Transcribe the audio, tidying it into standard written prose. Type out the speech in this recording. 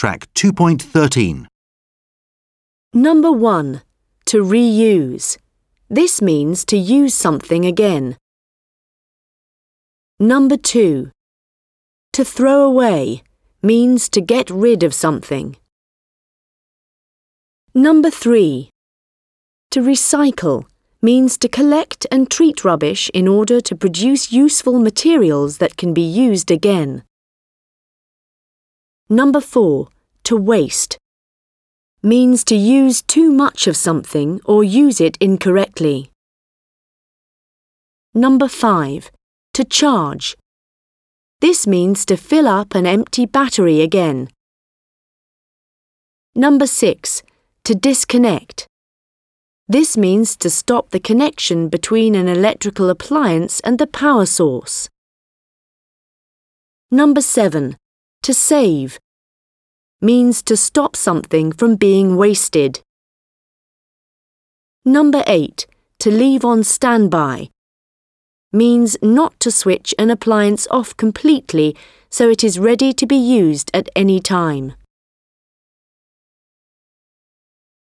Track 2.13. Number 1. To reuse. This means to use something again. Number 2. To throw away means to get rid of something. Number 3. To recycle means to collect and treat rubbish in order to produce useful materials that can be used again. Number 4. To waste means to use too much of something or use it incorrectly. Number 5. To charge. This means to fill up an empty battery again. Number 6. To disconnect. This means to stop the connection between an electrical appliance and the power source. Number 7. To save means to stop something from being wasted. Number 8. To leave on standby means not to switch an appliance off completely so it is ready to be used at any time.